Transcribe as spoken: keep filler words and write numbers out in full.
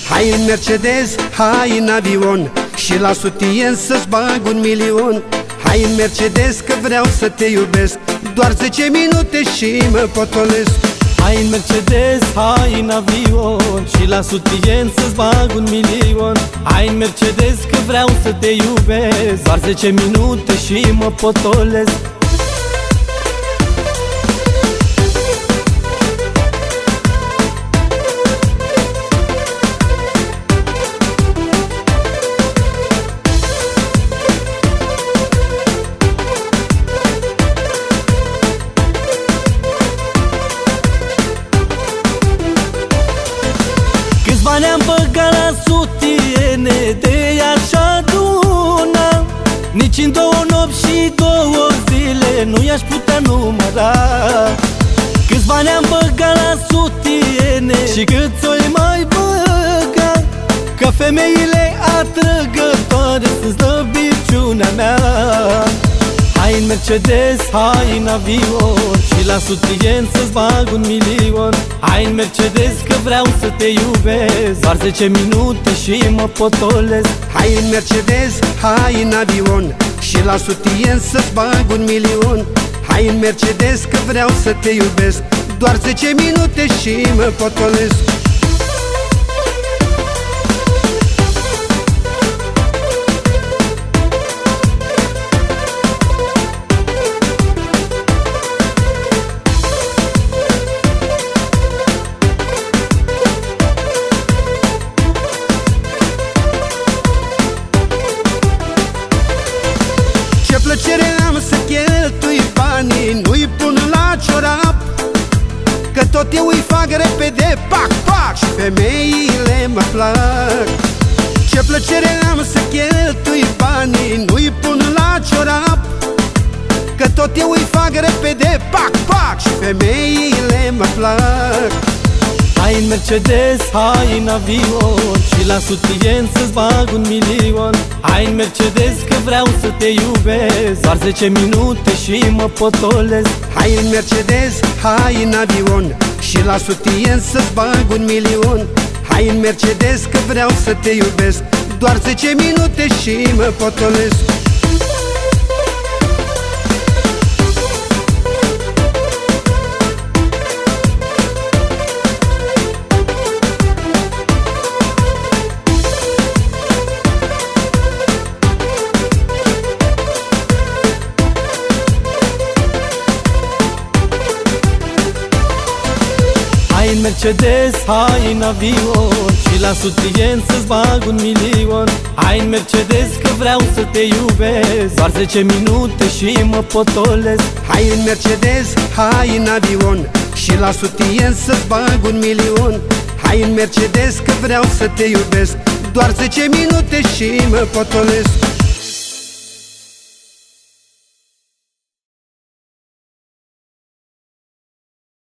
Hai în Mercedes, hai în avion și la sutien să-ți bag un milion. Hai în Mercedes că vreau să te iubesc, doar zece minute și mă potolesc. Hai în Mercedes, hai în avion și la sutien să-ți bag un milion. Hai în Mercedes că vreau să te iubesc, doar zece minute și mă potolesc. Bani am băgat la sutiene, de așa aduna, nici în două nopți și două zile nu i-aș putea număra. Câți bani am băgat la sutiene și câți o-i mai băga, că femeile atrăgătoare sunt slăbiciunea mea. Hai în Mercedes, hai în avion și la sutien să-ți bag un milion. Hai în Mercedes că vreau să te iubesc, doar zece minute și mă potolesc. Hai în Mercedes, hai în avion și la sutien să-ți bag un milion. Hai în Mercedes că vreau să te iubesc, doar zece minute și mă potolesc. Ce plăcere am să cheltui banii, nu-i pun la ciorap, că tot eu îi fac repede, pac, pac, și femeile mă plac. Ce plăcere am să cheltui banii, nu-i pun la ciorap, că tot eu îi fac repede, pac, pac, și femeile mă plac. Hai în Mercedes, hai în avion și la sutien să-ți bag un milion. Hai în Mercedes că vreau să te iubesc, doar zece minute și mă potolesc. Hai în Mercedes, hai în avion și la sutien să-ți bag un milion. Hai în Mercedes că vreau să te iubesc, doar zece minute și mă potolesc. Hai în Mercedes, hai în avion și la sutien să-ți bag un milion. Hai în Mercedes că vreau să te iubesc, doar zece minute și mă potolesc. Hai în Mercedes, hai în avion și la sutien să-ți bag un milion. Hai în Mercedes că vreau să te iubesc, doar zece minute și mă potolesc.